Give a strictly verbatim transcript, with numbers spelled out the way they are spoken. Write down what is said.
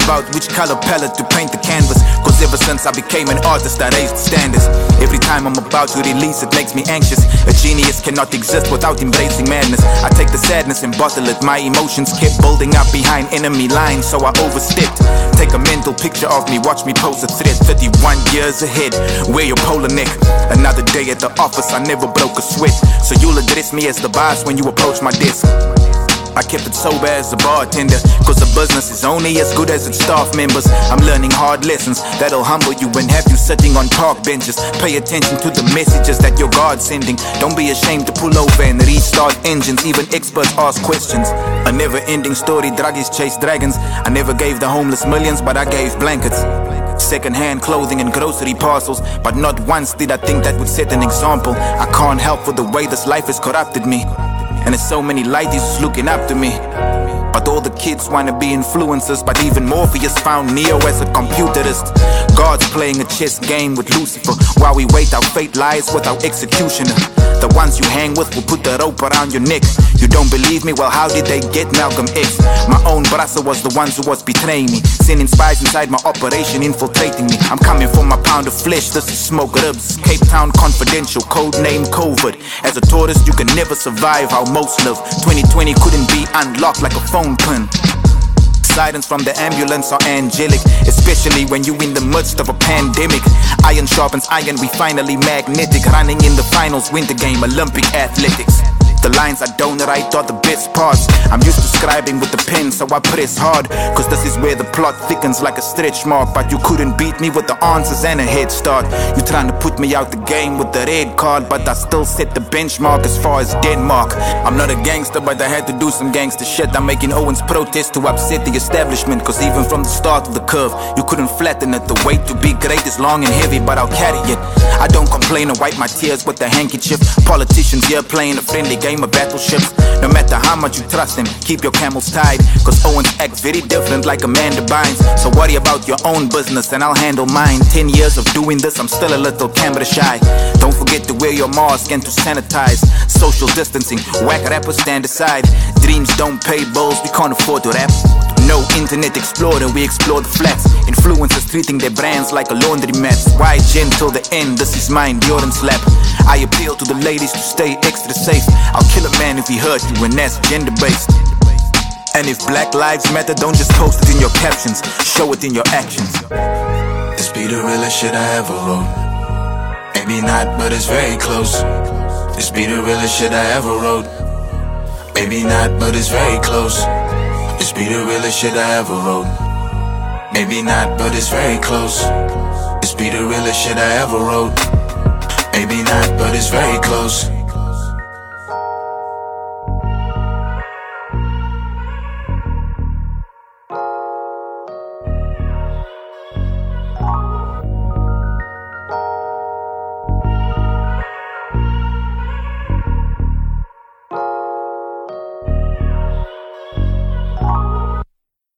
about which color palette to paint the canvas. Cause ever since I became an artist, I raised the standards. Every time I'm about to release, it makes me anxious. A genius cannot exist without embracing madness. I take the sadness and bottle it. My emotions kept building up behind enemy lines, so I overstepped. Take a mental picture of me, watch me pose a threat. Thirty-one years ahead, wear your polar neck. Another day at the office, I never broke a sweat. So you'll address me as the boss when you approach my desk. I kept it sober as a bartender, cause the business is only as good as its staff members. I'm learning hard lessons that'll humble you and have you sitting on park benches. Pay attention to the messages that your God's sending. Don't be ashamed to pull over and restart engines. Even experts ask questions. A never-ending story, druggies chase dragons. I never gave the homeless millions, but I gave blankets. Second-hand clothing and grocery parcels, but not once did I think that would set an example. I can't help for the way this life has corrupted me. And there's so many ladies who's looking up to me. But all the kids wanna be influencers. But even Morpheus found Neo as a computerist. God's playing a chess game with Lucifer. While we wait, our fate lies with our executioner. The ones you hang with will put the rope around your neck. You don't believe me? Well, how did they get Malcolm X? My own brother was the ones who was betraying me, sending spies inside my operation, infiltrating me. I'm coming for my pound of flesh, this is smoke ribs. Cape Town Confidential, code name COVID. As a tourist, you can never survive how most live. twenty twenty couldn't be unlocked like a phone pin. Silence from the ambulance are angelic, especially when you in the midst of a pandemic. Iron sharpens iron, we finally magnetic. Running in the finals, winter game, Olympic athletics. The lines I don't write are the best parts. I'm used to scribing with the pen, so I press hard. Cause this is where the plot thickens like a stretch mark. But you couldn't beat me with the answers and a head start. You trying to put me out the game with the red card, but I still set the benchmark as far as Denmark. I'm not a gangster, but I had to do some gangster shit. I'm making Owens protest to upset the establishment. Cause even from the start of the curve, you couldn't flatten it. The weight to be great is long and heavy, but I'll carry it. I don't complain or wipe my tears with a handkerchief. Politicians here playing a friendly game of battleships. No matter how much you trust them, keep your camels tied. Cause Owens acts very different like Amanda Bynes. So worry about your own business and I'll handle mine. Ten years of doing this, I'm still a little camera shy. Don't forget to wear your mask and to sanitize. Social distancing, whack rappers stand aside. Dreams don't pay bills, we can't afford to rap. No internet explorer, we explore the flats. Influencers treating their brands like a laundromat. Why gen till the end, this is my endurance lap. I appeal to the ladies to stay extra safe. I'll kill a man if he hurt you, and that's gender based. And if Black Lives Matter, don't just post it in your captions, show it in your actions. This be the realest shit I ever wrote. Maybe not, but it's very close. This be the realest shit I ever wrote. Maybe not, but it's very close. This be the realest shit I ever wrote. Maybe not, but it's very close. This be the realest shit I ever wrote. Maybe not, but it's very close.